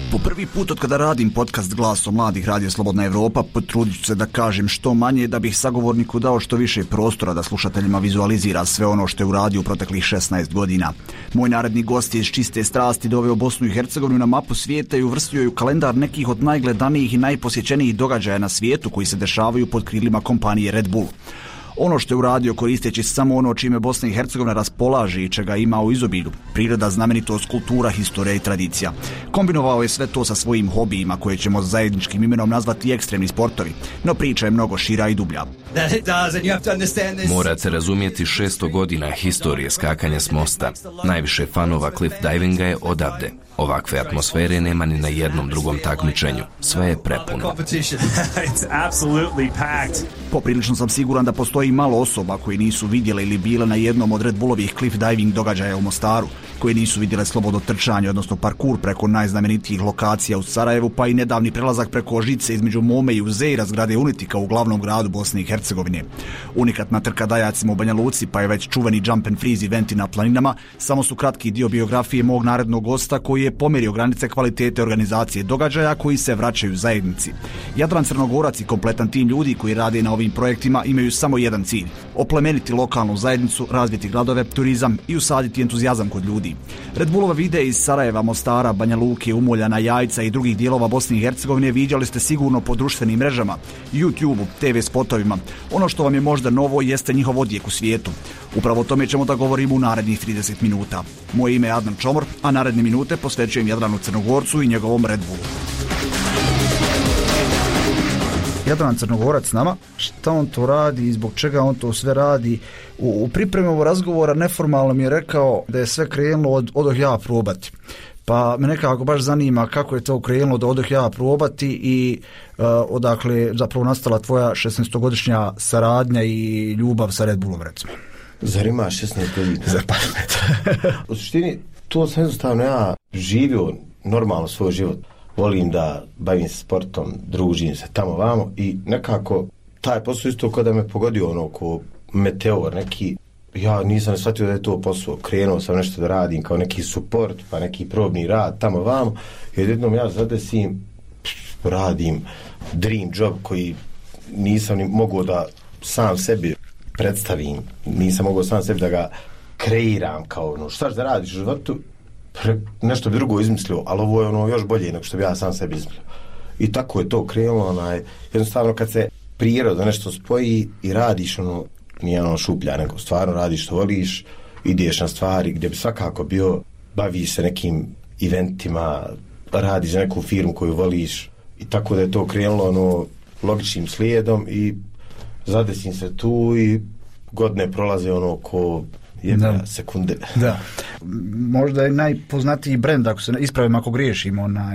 Po prvi put od kada radim podcast Glasom mladih Radio Slobodna Evropa, potrudit ću se da kažem što manje da bih sagovorniku dao što više prostora da slušateljima vizualizira sve ono što je uradio u proteklih 16 godina. Moj naredni gost je iz čiste strasti doveo Bosnu i Hercegovinu na mapu svijeta i uvrstio je u kalendar nekih od najgledanijih i najposjećenijih događaja na svijetu koji se dešavaju pod krilima kompanije Red Bull. Ono što je uradio koristeći samo ono čime Bosna i Hercegovina raspolaže i čega ima u izobilju, priroda, znamenitost, kultura, historija i tradicija. Kombinovao je sve to sa svojim hobijima koje ćemo zajedničkim imenom nazvati ekstremni sportovi, no priča je mnogo šira i dublja. Morate razumjeti 600 godina historije skakanja s mosta. Najviše fanova cliff divinga je odavde. Ovakve atmosfere nema ni na jednom drugom takmičenju. Sve je prepuno. Poprilično sam siguran da postoji malo osoba koji nisu vidjele ili bile na jednom od Red Bullovih cliff diving događaja u Mostaru, koji nisu vidjele slobodno trčanje, odnosno parkur preko najznamenitijih lokacija u Sarajevu, pa i nedavni prelazak preko žice između Mome i Uzeira zgrade Unitika u glavnom gradu Bosne i Hercegovine. Unikatna trka Dajacima u Banja Luci, pa je već čuveni jump and freeze eventi na planinama, samo su kratki dio biografije mog narednog gosta koji je pomerio granice kvalitete organizacije događaja koji se vraćaju zajednici. Jadran Crnogorac i kompletan tim ljudi koji rade na ovim projektima imaju samo jedan cilj: oplemeniti lokalnu zajednicu, razviti gradove, turizam i usaditi entuzijazam kod ljudi. Red Bullova videa iz Sarajeva, Mostara, Banja Luke, Umoljana, Jajca i drugih dijelova Bosne i Hercegovine viđali ste sigurno po društvenim mrežama, YouTube-u, TV spotovima. Ono što vam je možda novo jeste njihov odjek u svijetu. Upravo o tome ćemo da govorimo u narednih 30 minuta. Moje ime je Adnan Čomor, a naredne minute posvećujem Jadranu Crnogorcu i njegovom Red Bullu. Jadran Crnogorac s nama, šta on to radi i zbog čega on to sve radi. U pripremi ovog razgovora neformalno mi je rekao da je sve krenulo od odoh ja probati. Pa me nekako baš zanima kako je to krenulo da odoh ja probati i odakle zapravo nastala tvoja 16-godišnja saradnja i ljubav sa Red Bullom, recimo. Zar ima 16 godina? U suštini, to sam jednostavno ja živio normalno svoj život. Volim da bavim se sportom, družim se tamo vamo i nekako taj posao isto kada me pogodio ono ko meteor neki, ja nisam shvatio da je to posao. Krenuo sam nešto da radim kao neki support, pa neki probni rad tamo vamo i jednom ja zadesim, radim dream job koji nisam ni mogao da sam sebi predstavim, nisam mogao sam sebi da ga kreiram kao ono, šta da radiš u životu, nešto bi drugo izmislio, ali ovo je ono još bolje nego što bi ja sam sebi izmislio. I tako je to krenulo, jednostavno kad se priroda nešto spoji i radiš ono, nije ono šuplja, nego stvarno radiš što voliš, ideš na stvari gdje bi svakako bio, baviš se nekim eventima, radiš za neku firmu koju voliš i tako da je to krenulo ono logičnim slijedom i zadesim se tu i godine prolaze ono ko jedna sekunde. Da. Možda je najpoznatiji brend, ako se ispravim ako griješim,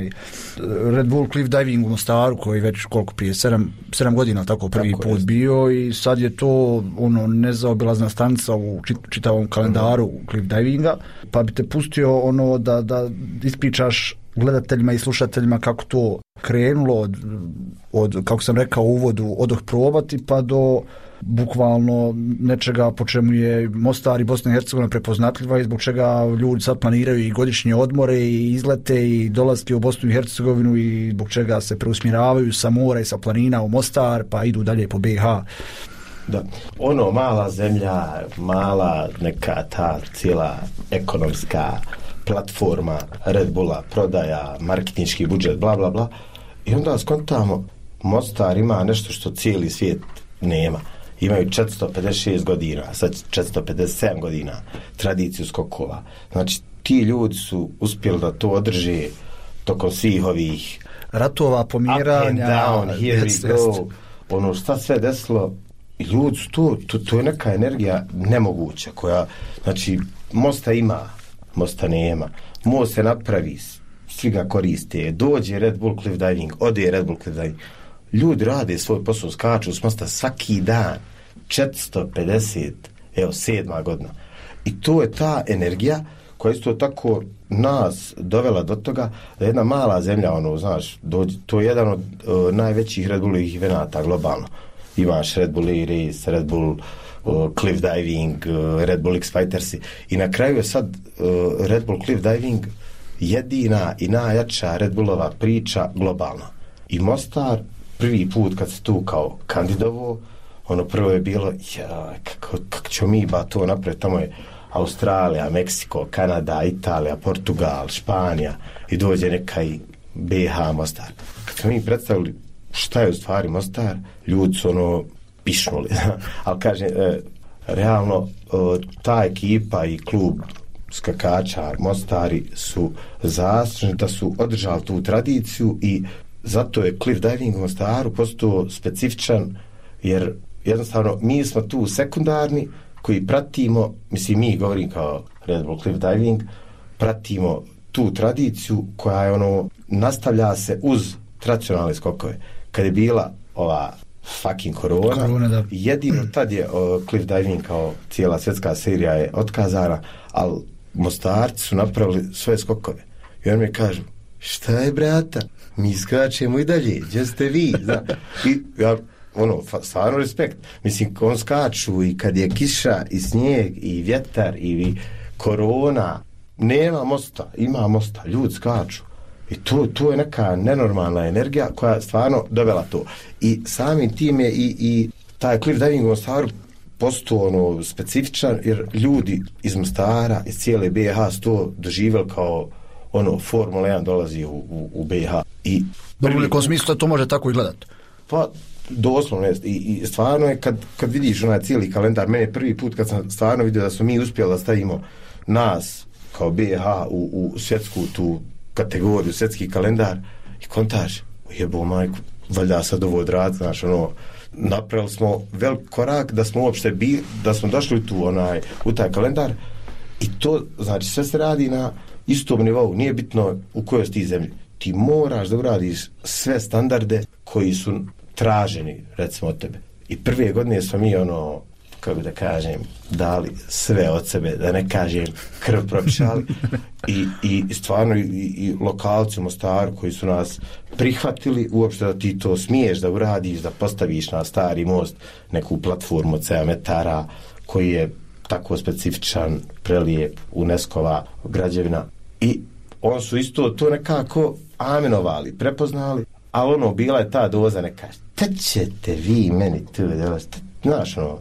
Red Bull Cliff Diving u Mostaru koji već koliko prije 7 godina tako prvi tako put bio i sad je to ono nezaobilazna stanica u čitavom kalendaru Cliff Divinga, pa bi te pustio ono da ispričaš gledateljima i slušateljima kako to krenulo od kako sam rekao u uvodu, odoh probati pa do bukvalno nečega po čemu je Mostar i Bosna i Hercegovina prepoznatljiva i zbog čega ljudi sad planiraju i godišnje odmore i izlete i dolaske u Bosnu i Hercegovinu i zbog čega se preusmjeravaju sa mora i sa planina u Mostar pa idu dalje po BiH. Da, ono mala zemlja, mala neka ta cijela ekonomska platforma Red Bulla, prodaja, marketinški budžet, bla bla bla i onda skontamo Mostar ima nešto što cijeli svijet nema. Imaju 456 godina, sad 457 godina tradiciju skokova. Znači, ti ljudi su uspjeli da to održe tokom svih ovih ratova, pomiranja, up and down, here we go, ono šta sve desilo. I ljudi su to je neka energija nemoguća koja, znači, mosta ima, mosta nema. Most se napravi, svi ga koriste, dođe Red Bull Cliff Diving, ode Red Bull Cliff Diving. Ljudi rade svoj posao, skaču s mosta svaki dan, 450, evo 7. godina. I to je ta energija koja isto tako nas dovela do toga da jedna mala zemlja, ono, znaš, to je jedan od najvećih Red Bullovih evenata globalno. Imaš Red Bull Race, Red Bull Cliff Diving, Red Bull X Fightersi i na kraju je sad Red Bull Cliff Diving jedina i najjača Red Bullova priča globalna. I Mostar, prvi put kad se tu kao kandidovo, ono prvo je bilo, kako ćemo mi to napraviti, tamo je Australija, Meksiko, Kanada, Italija, Portugal, Španija i dođe neka i BH Mostar. Kad smo mi predstavili šta je u stvari Mostar, ljudi su ono pišnuli. Ali kažem, realno ta ekipa i klub skakača Mostari su zaslužni da su održali tu tradiciju i zato je cliff diving u Mostaru postao specifičan, jer jednostavno mi smo tu sekundarni koji pratimo, mislim mi govorim kao Red Bull Cliff Diving, pratimo tu tradiciju koja je ono, nastavlja se uz tradicionalne skokove. Kad je bila ova fucking korona jedino tad je Cliff Diving kao cijela svjetska serija je otkazana, ali Mostarci su napravili svoje skokove. I on mi kažu, šta je brata? Mi skačemo i dalje, gdje ste vi? I ja, ono, stvarno respekt. Mislim, on skaču i kad je kiša i snijeg i vjetar i korona, nema mosta, ima mosta, ljudi skaču. I to je neka nenormalna energija koja je stvarno dovela to. I samim tim je i taj cliff diving u Mostaru postao ono specifičan, jer ljudi iz Mostara, iz cijele BiH su to doživjeli kao ono, Formula 1 dolazi u BiH. I u nekom smislu da to može tako i gledati? Pa, doslovno jest. I stvarno je kad vidiš onaj cijeli kalendar, mene prvi put kad sam stvarno vidio da smo mi uspjeli da stavimo nas kao BiH u svjetsku tu kategoriju, svjetski kalendar i kontaž, jebo majku, valjda sad ovo odraditi, znaš, ono, napravili smo velik korak da smo uopšte da smo došli u taj kalendar i to, znači, sve se radi na istom nivou, nije bitno u kojoj ti zemlji. Ti moraš da uradiš sve standarde koji su traženi, recimo, od tebe. I prve godine smo mi, ono, kako da kažem, dali sve od sebe, da ne kažem krv propišali i stvarno i lokalci u Mostaru koji su nas prihvatili uopšte da ti to smiješ da uradiš, da postaviš na stari most neku platformu od 7 metara koji je tako specifičan, prelijep, UNESCO-va građevina i on su isto to nekako amenovali, prepoznali, ali ono, bila je ta doza neka, šta ćete vi meni tu, znaš, ono,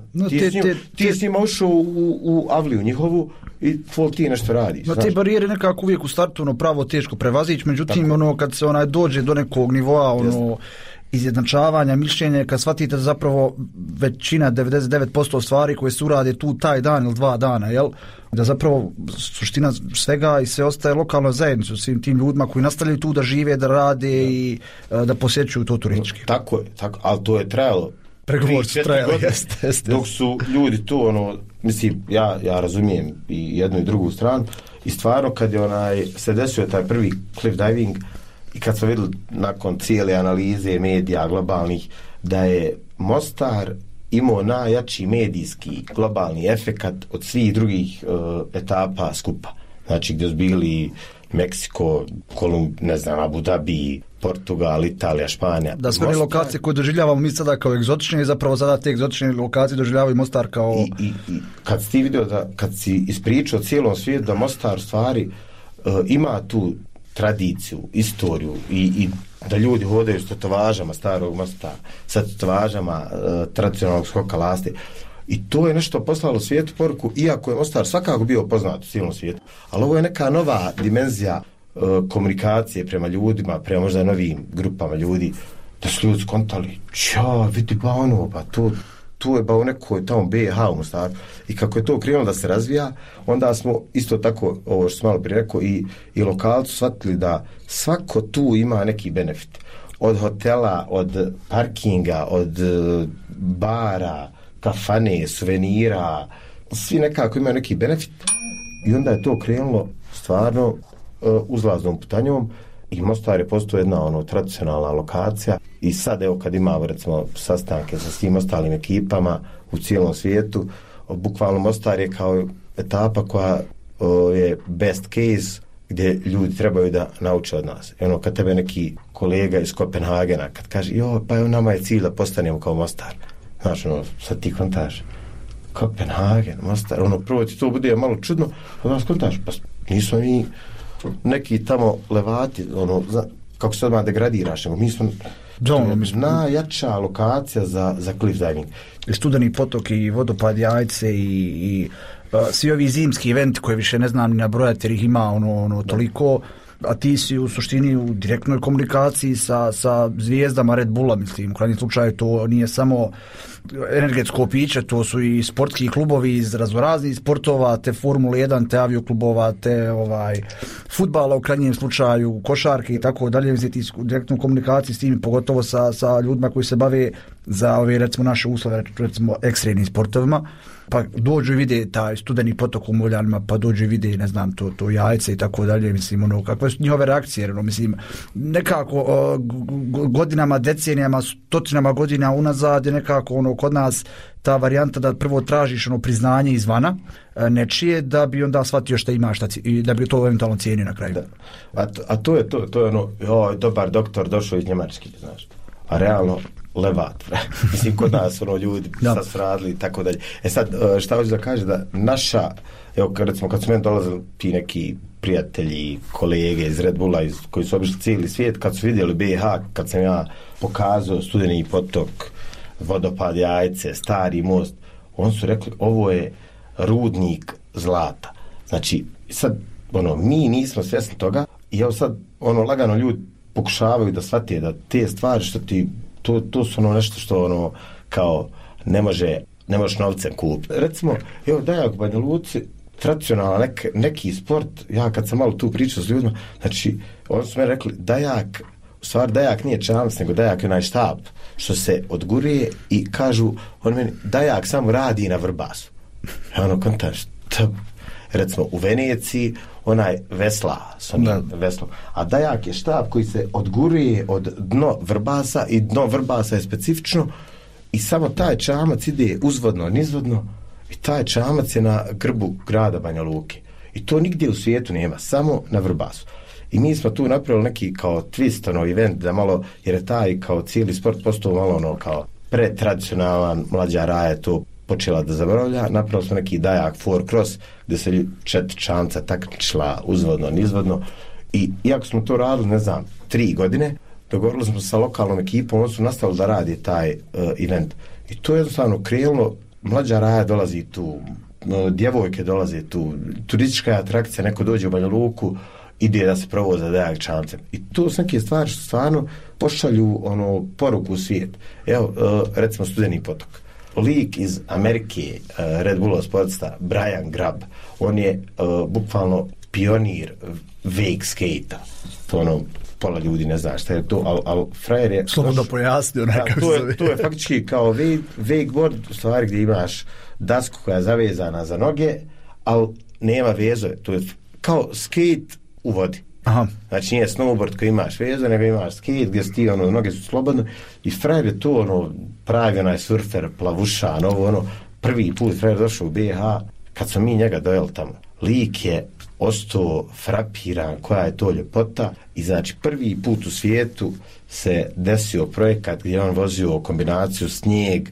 ti s njima ušao u avliju njihovu i ti nešto radiš. No, te barijere nekako uvijek u startu ono pravo teško prevazići, međutim, tako, ono, kad se dođe do nekog nivoa, ono, izjednačavanja, mišljenja, kad shvatite zapravo većina, 99% stvari koje se urade tu taj dan ili 2 dana, jel? Da zapravo suština svega i sve ostaje lokalnoj zajednici, svim tim ljudima koji nastavljaju tu da žive, da rade i da posjećuju to turistički. Tako je, ali to je trajalo. Pregovor su trajali, jeste. Dok su ljudi tu, ono, mislim, ja razumijem i jednu i drugu stranu i stvarno kad je se desio taj prvi cliff diving i kad smo vidjeli nakon cijele analize medija globalnih da je Mostar imao najjači medijski globalni efekat od svih drugih etapa skupa. Znači gdje su bili Meksiko, ne znam, Abu Dhabi, Portugal, Italija, Španija. Da sve lokacije koje doživljavamo mi sada kao egzotične i zapravo sada te egzotične lokacije doživljavaju Mostar kao... I kad si ti vidio kad si ispričao cijelom svijetu da Mostar stvari ima tu tradiciju, istoriju i da ljudi hodaju s tetovažama starog Mostara, sa tetovažama tradicionalnog skoka lasti. I to je nešto poslalo svijetu poruku, iako je Mostar svakako bio poznat u cijelom svijetu, ali ovo je neka nova dimenzija komunikacije prema ljudima, prema možda novim grupama ljudi, da su ljudi skontali, vidi ba ono, pa tu je ba u nekoj tamo BiH u Mostaru. I kako je to krenulo da se razvija, onda smo isto tako, ovo što sam malo prije rekao, i lokalci shvatili da svako tu ima neki benefit. Od hotela, od parkinga, od bara, kafane, suvenira, svi nekako imaju neki benefit. I onda je to krenulo stvarno uzlaznom putanjom i Mostar je postao jedna tradicionalna lokacija i sad evo kad imamo recimo sastanke sa svim ostalim ekipama u cijelom svijetu, bukvalno Mostar je kao etapa koja je best case gdje ljudi trebaju da nauče od nas. I kad tebe neki kolega iz Kopenhagena kad kaže pa nama je cilj da postanemo kao Mostar, znaš, sad ti kontaš Kopenhagen, Mostar, prvo ti to bude malo čudno, onda kontaš, pa nismo mi neki tamo levati, kako se odmah degradiraš, nego mi smo najjača lokacija za cliff diving. Studeni potok i vodopad Jajce i svi ovi zimski eventi koje više ne znam ni nabrojati jer ih ima toliko, a ti si u suštini u direktnoj komunikaciji sa zvijezdama Red Bulla, mislim, u krajnjem slučaju to nije samo energetsko piće, to su i sportski klubovi iz raznoraznih sportova, te Formule 1, te avioklubova, te fudbala u krajnjem slučaju, košarke i tako dalje, mislim, ti u direktnoj komunikaciji s tim, pogotovo sa ljudima koji se bave za ove, recimo, naše uslove, recimo, ekstremnim sportovima, pa dođu i vide taj studeni potok u Moljanima, pa dođu i vide, ne znam, to Jajce i tako dalje, mislim, kakve su njihove reakcije, mislim, nekako godinama, decenijama, stotinama godina unazad je nekako kod nas ta varijanta da prvo tražiš priznanje izvana nečije, da bi onda shvatio šta imaš, i da bi to eventualno cijenio na kraju. Da. A to je dobar doktor došao iz Njemačke, znaš, a realno levat, mislim, kod nas ljudi sad su radili i tako dalje. Sad, šta hoću da kaže, da naša, evo, recimo, kad su meni dolazili ti neki prijatelji, kolege iz Red Bulla, koji su obišli cijeli svijet, kad su vidjeli BiH, kad sam ja pokazao studeni potok, vodopad Jajce, stari most, oni su rekli, ovo je rudnik zlata. Znači, sad, mi nismo svjesni toga i evo sad, lagano ljudi pokušavaju da shvate da te stvari što ti to su nešto što kao ne možeš novcem kupiti. Recimo, evo Dajak u Banja Luci, tradicionalno neki sport, ja kad sam malo tu pričao s ljudima, znači, oni su mi rekli, u stvari Dajak nije čamac, nego Dajak je onaj štab, što se odguruje i kažu, oni meni, Dajak samo radi na vrbasu. Ja kontaš, recimo u Veneciji, onaj vesla, veslo. A Dajak je štab koji se odguruje od dno vrbasa i dno vrbasa je specifično i samo taj čamac ide uzvodno, nizvodno i taj čamac je na grbu grada Banja Luke. I to nigdje u svijetu nema, samo na vrbasu. I mi smo tu napravili neki kao twist, event, da malo, jer je taj kao cijeli sport postao malo kao pretradicionalan, mlađa raja to počela da zaboravlja, napravili smo neki Dajak four cross gdje se 4 čamca takmičila uzvodno, nizvodno i iako smo to radili, ne znam, 3 godine, dogovorili smo sa lokalnom ekipom, oni su nastavili da radi taj event i to je jednostavno krenulo, mlađa raja dolazi tu, djevojke dolaze tu, turistička atrakcija, neko dođe u Banja Luku, ide da se provoza Dajak čamcem i to su neke stvari što stvarno pošalju poruku u svijet. Evo, recimo studeni potok. Lik iz Amerike, Red Bullov sportista, Brian Grab, on je bukvalno pionir wake skate-a. To pola ljudi ne zna šta je to, ali frajer je... Slobodno pojasnio. To je faktički kao wakeboard, u stvari gdje imaš dasku koja je zavezana za noge, ali nema vezove. To je kao skate u vodi. Aha. Znači nije snowboard koji imaš vezu, nego imaš skate gdje ti noge su slobodne i frajer je to pravi onaj surfer, plavušan, prvi put frajer došao u BiH, kad smo mi njega dojeli tamo, lik je ostao frapiran koja je to ljepota i znači prvi put u svijetu se desio projekat gdje on vozio kombinaciju snijeg,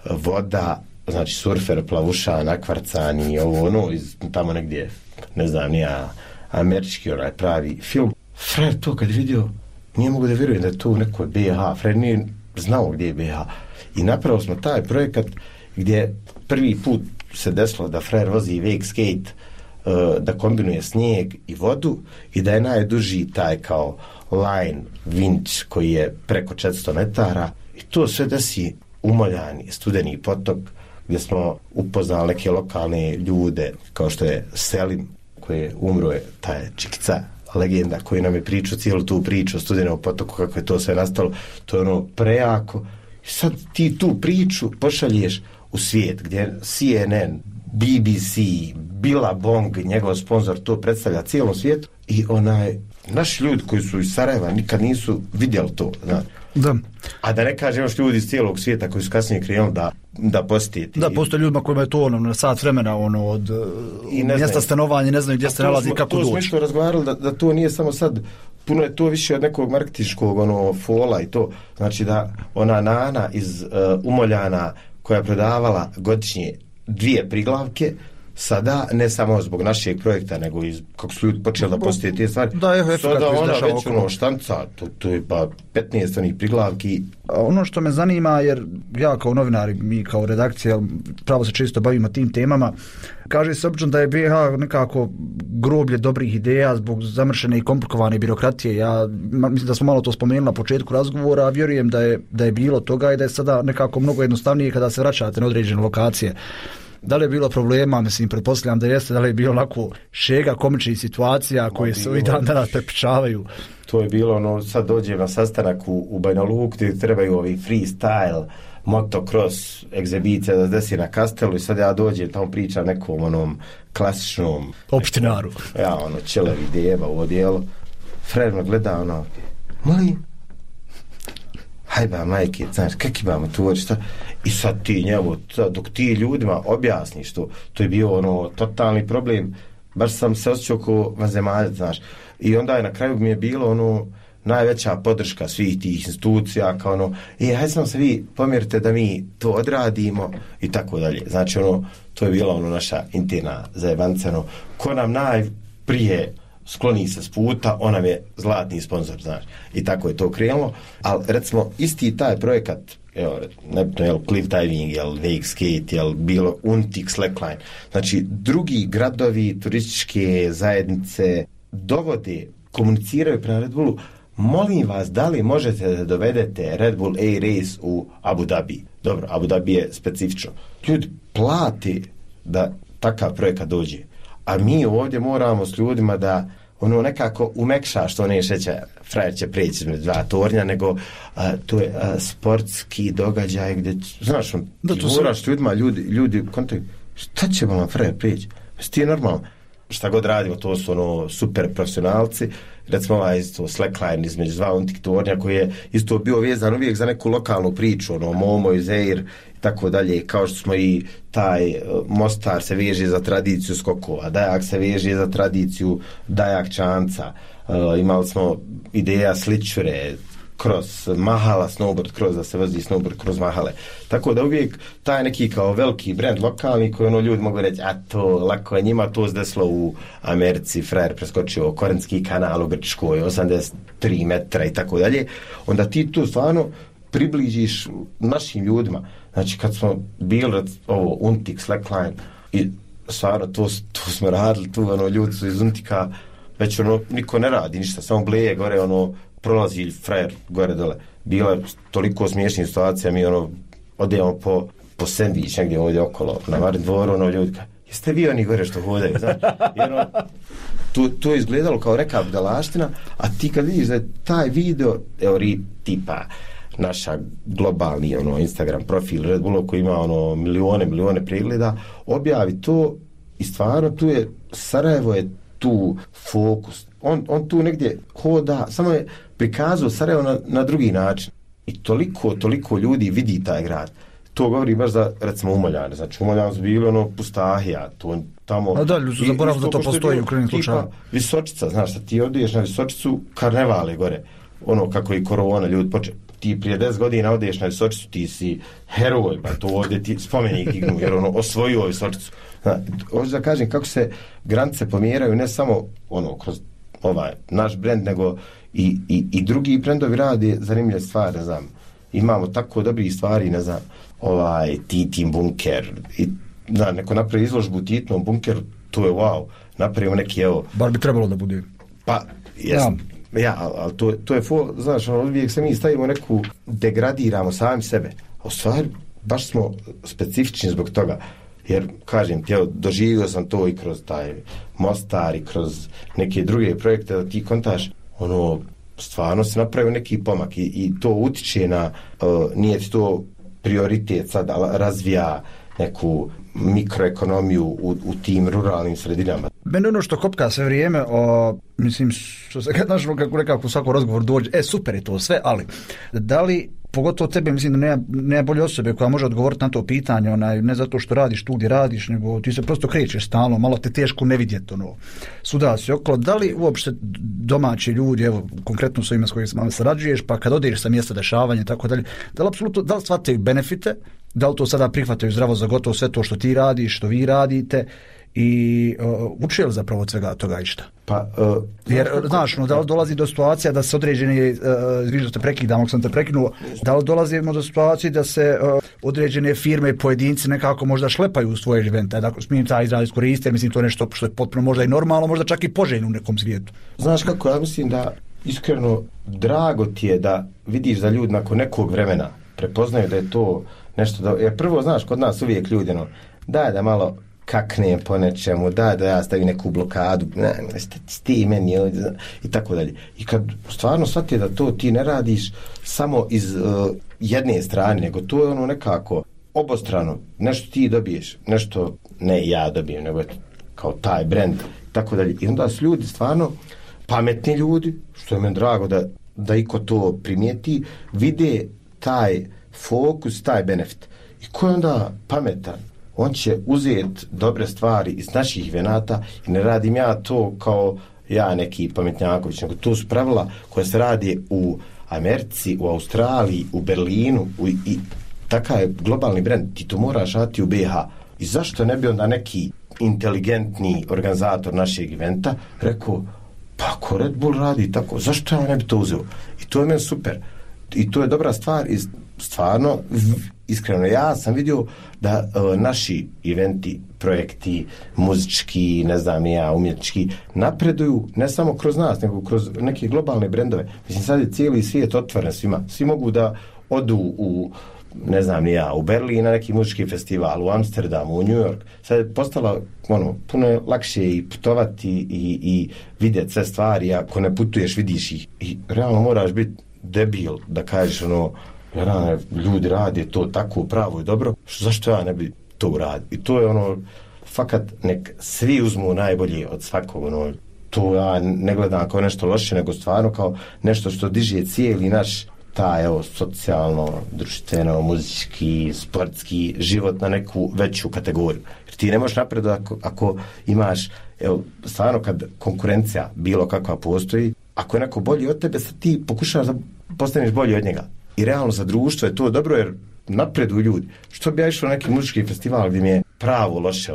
voda, znači surfer, plavušan, akvarcan i iz tamo negdje, ne znam, nija američki pravi film. Frajer to kad vidio, nije mogu da vjerujem da je to u nekoj BiH. Frajer nije znao gdje je BiH. I napravili smo taj projekat gdje prvi put se desilo da frajer vozi wake skate, da kombinuje snijeg i vodu i da je najduži taj kao line vinč koji je preko 400 metara. I to sve desi u Moljani, studeni potok, gdje smo upoznali neke lokalne ljude kao što je Selim, koji je umro, je taj Čikica, legenda koji nam je pričao cijelu tu priču o studenom potoku, kako je to sve nastalo, to je prejako. I sad ti tu priču pošalješ u svijet gdje CNN, BBC, Billabong, njegov sponsor, to predstavlja cijelom svijetu i naši ljudi koji su iz Sarajeva nikad nisu vidjeli to. Da. A da ne kažem još ljudi iz cijelog svijeta koji su kasnije krenuli da posjetiti. Da, postoje ljudima kojima je to na sat vremena od mjesta stanovanja, ne znaju gdje se nalazi, kako doći. To smo isto razgovarali da to nije samo sad, puno je to više od nekog marketinškog fola i to. Znači da ona Nana iz Umoljana koja je prodavala godišnje 2 priglavke, sada, ne samo zbog našeg projekta, nego i kako su ljudi počeli da postaju te stvari, sada ona već štanca, to je pa 15 onih priglavki. Ono što me zanima, jer ja kao novinar, mi kao redakcija, pravo se često bavimo tim temama, kaže se obično da je BiH nekako groblje dobrih ideja zbog zamršene i komplikovane birokratije. Ja mislim da smo malo to spomenuli na početku razgovora, a vjerujem da je bilo toga i da je sada nekako mnogo jednostavnije kada se vraćate na određene lokacije. Da li je bilo problema, mislim, pretpostavljam da jeste, da li je bilo onako šega komičnih situacija koje se ovih danas prepričavaju? To je bilo, sad dođem na sastanak u Banja Luku gdje trebaju ovi freestyle, motocross, egzibicija da se desi na Kastelu i sad ja dođem, tamo pričam nekom onom klasičnom opštinaru. Ja, čelevi djeva u odijelu. Fred me gleda, molim, hajba majke, znaš, kak imamo tu šta? I sad ti njemu, dok ti ljudima objasniš to je bio totalni problem, baš sam se osjećao kao vanzemaljac, znaš. I onda je na kraju mi je bilo najveća podrška svih tih institucija, kao hajde sam se vi pomjerite da mi to odradimo i tako dalje. Znači, to je bila naša interna zajebanca, ko nam najprije skloni se s puta, on nam je zlatni sponsor, znaš. I tako je to krenulo. Ali, recimo, isti taj projekat, evo, nebitno, jel, cliff diving, jel, wake skate, jel, bilo Untik, slackline. Znači, drugi gradovi, turističke zajednice dovode, komuniciraju prema Red Bullu, molim vas, da li možete da dovedete Red Bull A-Race u Abu Dhabi? Dobro, Abu Dhabi je specifično. Ljudi plati da takav projekat dođe. A mi ovdje moramo s ljudima da nekako umekša što ne šeća, frajer će preći između dva tornja, nego to je sportski događaj gdje, znaš, ti moraš ljudima, ljudi kontakt, šta će vam frajer preći? Ti je normalno. Šta god radimo, to su super profesionalci. Recimo isto slackline između dva Untik tornja koji je isto bio vezan uvijek za neku lokalnu priču, Momo i Zair i tako dalje, kao što smo i taj Mostar se veže za tradiciju skokova, Dajak se veže za tradiciju Dajak čanca, imali smo ideja sličure kroz Mahala snowboard, kroz da se vozi snowboard kroz Mahale. Tako da uvijek taj neki kao veliki brend lokalni koji ljudi mogu reći, a to lako je njima, to zdeslo u Americi, frajer preskočio Korenski kanal u Grčkoj, 83 metra i tako dalje. Onda ti tu stvarno približiš našim ljudima. Znači kad smo bili ovo Untik, slackline i stvarno to smo radili, tu ljudi su iz Untika, već niko ne radi ništa, samo bleje gore, prolazi frajer gore dole. Bila je toliko smiješnih situacija, mi odemo po sendvič negdje ovdje okolo, na Marin dvoru, ljudi kao, jeste vi oni gore što hodaju, znači? To je izgledalo kao reka budalaština, a ti kad vidiš da je taj video, evo tipa naša globalni Instagram profil Red Bullov koji ima milione pregleda, objavi to i stvarno tu je, Sarajevo je tu fokus. On tu negdje hoda, samo je prikazao Sarajevo na drugi način. I toliko ljudi vidi taj grad. To govori baš za, recimo, Umoljane. Znači, Umoljane su bili Pustahija, to tamo... A da, ljudi su zaboravili da to postoji u krajnjem slučaju. Visočica, znaš, da ti odiješ na Visočicu, karnevale gore. Kako i korona, ljudi počne. Ti prije 10 godina odiješ na Visočicu, ti si heroj, pa to ovdje ti spomenik ignu, jer osvojio Visočicu. Hoću da kažem kako se granice pomjeraju, ne samo kroz ovaj naš brend, nego i drugi brendovi rade zanimljive stvari, ne znam. Imamo tako dobrih stvari, ne znam, Titin bunker, i neko napravi izložbu u Titinom bunkeru, to je wow, napravimo neki, evo... Bar bi trebalo da bude. Pa, jesam. Ja, ali to je, znaš, uvijek se mi stavimo neku, degradiramo sami sebe. A u stvari, baš smo specifični zbog toga. Jer, kažem ti, doživio sam to i kroz taj Mostar i kroz neke druge projekte, da ti kontaš, stvarno se napravio neki pomak i to utiče na, nije ti to prioritet sad, ali razvija neku mikroekonomiju u tim ruralnim sredinama. Mene što kopka sve vrijeme, mislim, što se kako nekako u svakom razgovoru dođe, super je to sve, ali da li, pogotovo tebe, mislim da nema bolje osobe koja može odgovoriti na to pitanje, ne zato što radiš tu gdje radiš, nego ti se prosto krećeš stalno, malo te teško ne vidjeti, svuda si okolo. Da li uopšte domaći ljudi, evo, konkretno s ovima s kojima sarađuješ, pa kad odeš sa mjesta dešavanja i tako dalje, da li shvataju benefite, da li to sada prihvataju zdravo za gotovo sve to što ti radiš, što vi radite, i uče li zapravo od svega toga išta? Pa, jer, znaš, da li dolazi do situacija da se određene, viš da te prekidam, ako sam te prekinuo, da li dolazimo do situacije da se određene firme i pojedinci nekako možda šlepaju u svoje evente, da smijem taj izraz iskoristiti, mislim to je nešto što je potpuno možda i normalno, možda čak i poželjno u nekom svijetu. Znaš kako, ja mislim da iskreno drago ti je da vidiš da ljudi nakon nekog vremena prepoznaju da je to nešto da... Jer prvo, znaš, kod nas uvijek ljudi, daj da malo kaknem po nečemu, da ja stavim neku blokadu, ti meni i tako dalje. I kad stvarno shvatite da to ti ne radiš samo iz jedne strane, nego to je nekako obostrano, nešto ti dobiješ, nešto ne ja dobijem, nego kao taj brand, tako dalje. I onda su ljudi stvarno pametni ljudi, što je meni drago da iko to primijeti, vide taj fokus, taj benefit. I ko je onda pametan? On će uzeti dobre stvari iz naših venata i ne radim ja to kao ja neki pametnjaković, nego to su pravila koje se radi u Americi, u Australiji, u Berlinu i takav je globalni brend, ti to moraš raditi u BiH. I zašto ne bi onda neki inteligentni organizator našeg eventa rekao, pa ako Red Bull radi tako, zašto ja ne bi to uzeo? I to je meni super. I to je dobra stvar i stvarno, iskreno, ja sam vidio da naši eventi, projekti, muzički, ne znam ja, umjetnički, napreduju ne samo kroz nas, nego kroz neke globalne brendove. Mislim, sad je cijeli svijet otvoren svima. Svi mogu da odu u, ne znam ni ja, u Berlin na neki muzički festival, u Amsterdamu, u New York. Sad je postalo, puno je lakše i putovati i vidjeti sve stvari, ako ne putuješ, vidiš ih. I realno moraš biti debil da kažeš ljudi radi to tako pravo i dobro, zašto ja ne bi to uradio? I to je fakat nek svi uzmu najbolje od svakog, to ja ne gledam kao nešto loše, nego stvarno kao nešto što diže cijeli naš taj socijalno, društveno, muzički, sportski život na neku veću kategoriju. Jer ti ne možeš napredovati ako imaš, stvarno kad konkurencija bilo kakva postoji, ako je neko bolji od tebe, sad ti pokušavaš da postaneš bolji od njega. I realno za društvo je to dobro jer napreduju ljudi. Što bi ja išao na neki muzički festival gdje mi je pravo loše,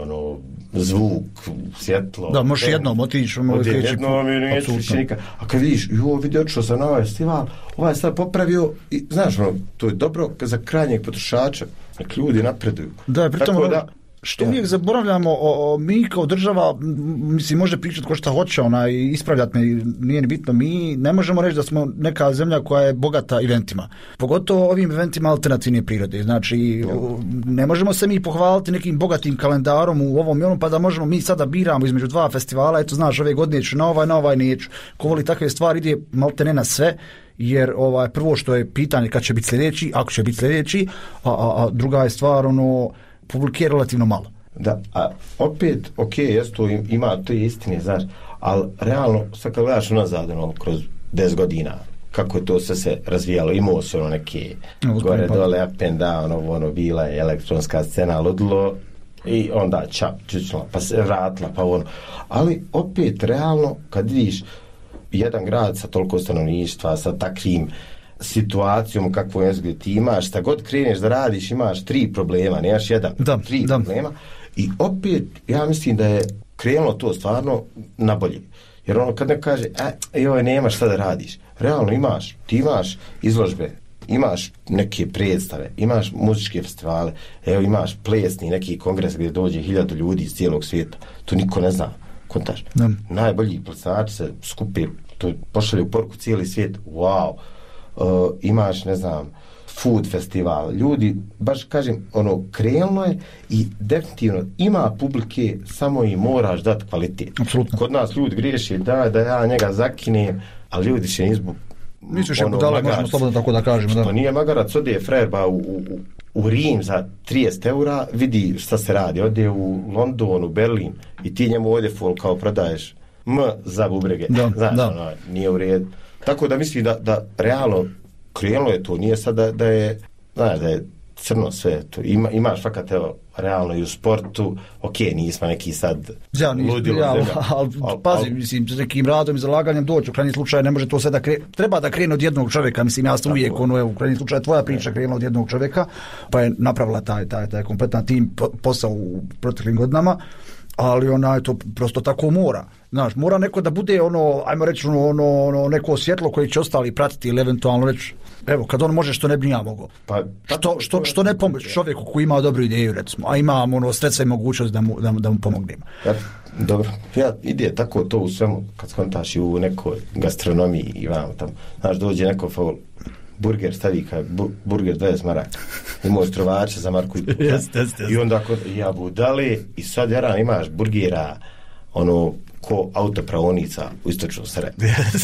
zvuk, svjetlo. Da, možeš jednom otići. Jednom i neću više nikad. A kad vidiš, vidi, otišao sam na ovaj festival, ovaj sad popravio i znaš, to je dobro za krajnjeg potrošača. Nek ljudi napreduju. Da, pritom što uvijek zaboravljamo, mi kao država, mislim, može pričati ko šta hoće, ispravljati me, nije ni bitno, mi ne možemo reći da smo neka zemlja koja je bogata eventima. Pogotovo ovim eventima alternativne prirode. Znači, ne možemo se mi pohvaliti nekim bogatim kalendarom u ovom i onom, pa da možemo mi sada biramo između dva festivala, eto znaš, ove godine ću na ovaj neću. Ko voli takve stvari, ide maltene na sve, jer prvo što je pitanje kad će biti sljedeći, ako će biti sljedeći, a druga je stvar, publike je relativno malo. Da, a opet, to ima to istine, znaš, ali realno, sad kad gledaš unazad, kroz 10 godina, kako je to sve se razvijalo, imao se neke gore, dole, up and down, bila je elektronska scena, ludilo, i onda čučnula, pa se vratila, pa ali opet, realno, kad vidiš jedan grad sa toliko stanovništva, sa takvim situacijom kakvu je gdje ti imaš, šta god kreneš da radiš, imaš 3 problema, nemaš jedan, 3 problema. I opet, ja mislim da je krenulo to stvarno na bolje. Jer kad neko kaže, nemaš šta da radiš, realno ti imaš izložbe, imaš neke predstave, imaš muzičke festivale, imaš plesni neki kongres gdje dođe 1000 ljudi iz cijelog svijeta, to niko ne zna, kontaš. Najbolji plesači se skupe, to pošalju poruku cijeli svijet, wow. Imaš, ne znam, food festival, ljudi, baš kažem, krenulo je i definitivno ima publike, samo i moraš dati kvalitet. Absolutno. Kod nas ljudi griješi da ja njega zakinem, ali ljudi će izbu nisu še budala, možemo slobodno tako da kažemo. Što nije magarac, ode frerba u Rim za 30 eura, vidi šta se radi, ode u London, u Berlin i ti njemu ovdje kao prodaješ za bubrege. Znaš, nije u redu. Tako da mislim da realno krenulo je to, nije sad da je, znaš, da je crno sve to. Imaš fakat, realno i u sportu, nismo neki sad ludilo. Ali pazi, mislim, s nekim radom i zalaganjem doći, u krajnjem slučaju ne može to sve da treba da krene od jednog čovjeka, mislim, ja sam uvijek, u krajnjem slučaju tvoja priča krenula od jednog čovjeka, pa je napravila taj kompletan tim posao u proteklim godinama. ali to prosto tako mora. Znaš, mora neko da bude ajmo reći neko svjetlo koje će ostali pratiti ili eventualno reći, evo, kad on može što ne bi ja mogao. Pa, što ne pomoći čovjeku koji ima dobru ideju, recimo, a ima sredstva i mogućnost da mu pomognemo. Dobro, ide tako to u svemu, kad skontaš i u nekoj gastronomiji i vamo tamo, znaš, dođe neko faul, burger stavi kaj, burger 20 maraka, imao strovača za marku i onda ja budale i sad jaran imaš burgera ko autopravonica u istočnom Sarajevu.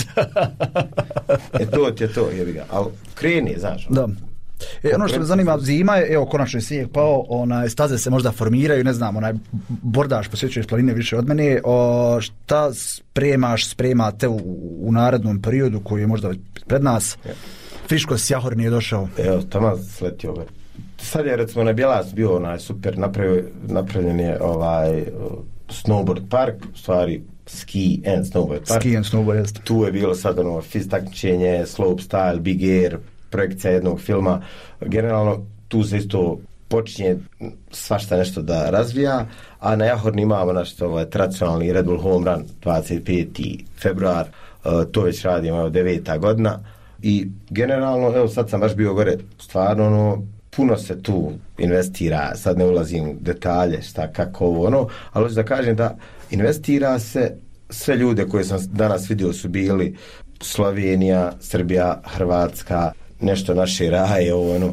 To ti je to, jebi ga, ali kreni, znaš. Da. Ono što me zanima, zima je, evo, konačno je snijeg pao, staze se možda formiraju, ne znam, bordaš, posjećuješ planine više od mene, šta spremate u narednom periodu koji je možda pred nas? Friško Sjahor nije došao. Evo, tamo sletio ga. Sad je, recimo, na Bjelac bio super, napravljen je snowboard park, u stvari ski and snowboard park. Ski and snowboard, jeste. Tu je bilo sad fiz takmičenje, slope style, big air, projekcija jednog filma. Generalno, tu se isto počinje svašta nešto da razvija, a na Jahorni imamo tradicionalni Red Bull Home Run 25. februar, to već radimo 9. godina i generalno, evo sad sam baš bio gore, stvarno puno se tu investira, sad ne ulazim u detalje šta, kako ali hoću da kažem da investira se, sve ljude koje sam danas vidio su bili Slovenija, Srbija, Hrvatska, nešto naše raje,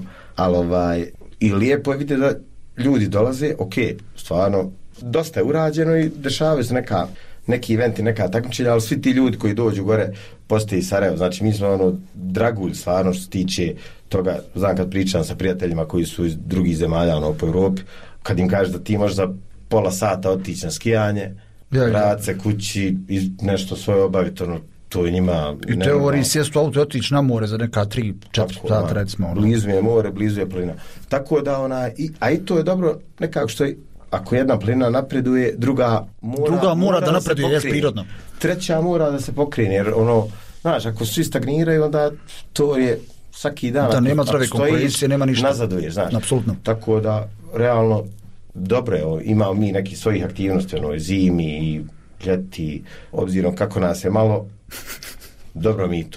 ali i lijepo je vidjeti da ljudi dolaze, stvarno, dosta je urađeno i dešavaju se neki eventi, neka takmičenja, ali svi ti ljudi koji dođu gore postoji Sarajevo, znači mi smo dragulj stvarno što se tiče toga, znam kad pričam sa prijateljima koji su iz drugih zemalja po Europi, kad im kažeš da ti možeš za pola sata otići na skijanje, vrat se kući i nešto svoje obaviti, to je njima... I teoriji sjestu auto i otići na more za neka 3-4 sata, recimo. Blizu je more, blizu je plina. Tako da a i to je dobro nekako što je, ako jedna plina napreduje, druga mora da napreduje, je prirodno. Treća mora da se pokrene, jer znaš, ako svi stagniraju, onda to je svaki dan. Da, nema zdrave konkurencije, nema ništa. Nazaduješ, znaš. Apsolutno. Tako da, realno, dobro je, imamo mi neki svojih aktivnosti, zimi i ljeti, obzirom kako nas je malo, dobro mi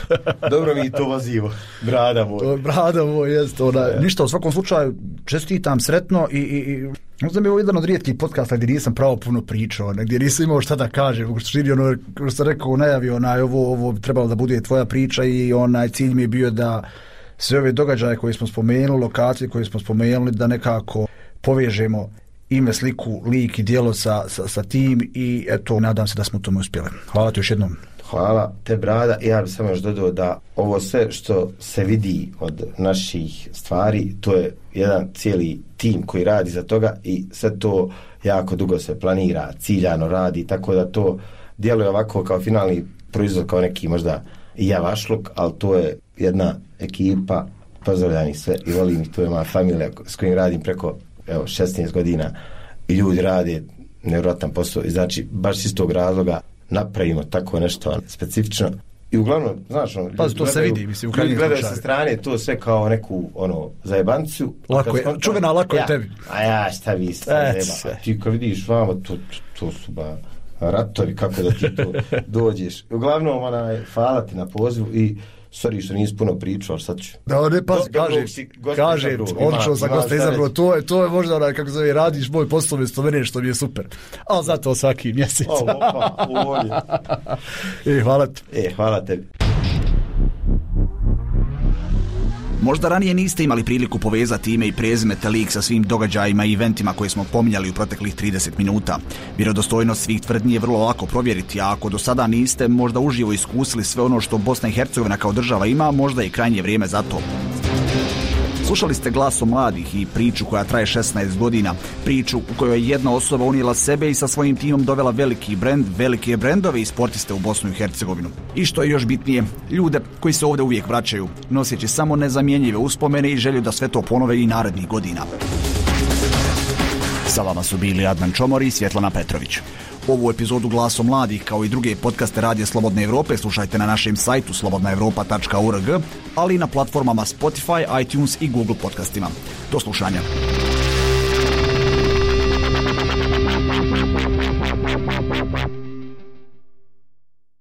to vozimo, brada moj, jest, ništa, u svakom slučaju, čestitam, sretno i znam je ovo jedan od rijetkih podcasta gdje nisam pravo puno pričao, gdje nisam imao šta da kažem, što sam rekao, najavi, ovo bi trebalo da bude tvoja priča i cilj mi je bio da sve ove događaje koje smo spomenuli, lokacije koje smo spomenuli, da nekako povežemo ime, sliku, lik i djelo sa tim i eto, nadam se da smo tome uspjeli. Hvala ti još jednom. Hvala te, brada. Ja bih samo još dodao da ovo sve što se vidi od naših stvari, to je jedan cijeli tim koji radi za toga i sve to jako dugo se planira, ciljano radi, tako da to djeluje ovako kao finalni proizvod, kao neki možda i javašluk, ali to je jedna ekipa, pozdravljani sve i volim ih, to je moja familija s kojim radim preko 16 godina i ljudi rade nevjerojatan posao i znači baš iz tog razloga napravimo tako nešto specifično i uglavnom, znaš, to se vidi, mislim, u krajnjem slučaju. Gledaju sa strane to sve kao neku zajebanciju. Čuvena lako je tebi. A ja, šta vi ste ti kad vidiš vamo, to su ratovi, kako da ti to dođeš. Uglavnom, hvala ti na pozivu i sorry što nisi puno pričao, ali sad ću. Da, ne, pa kaže, odlično sam gosta izabrao, to je možda kako zove, radiš moj posao mjesto mene, što mi je super. Ali zato svaki mjesec. Hvala ti. Hvala tebi. Možda ranije niste imali priliku povezati ime i prezime te lik sa svim događajima i eventima koje smo pominjali u proteklih 30 minuta. Vjerodostojnost svih tvrdnji je vrlo lako provjeriti, a ako do sada niste možda uživo iskusili sve ono što Bosna i Hercegovina kao država ima, možda je krajnje vrijeme za to. Slušali ste Glas o mladih i priču koja traje 16 godina, priču u kojoj je jedna osoba unijela sebe i sa svojim timom dovela veliki brend, velike brendove i sportiste u Bosnu i Hercegovinu. I što je još bitnije, ljude koji se ovdje uvijek vraćaju, noseći samo nezamjenjive uspomene i želju da sve to ponove i narednih godina. Sa vama su bili Adnan Čomor i Svjetlana Petrović. Ovu epizodu Glaso mladih kao i druge podcaste Radija Slobodne Evrope slušajte na našem sajtu slobodnaevropa.org, ali i na platformama Spotify, iTunes i Google podcastima. Do slušanja.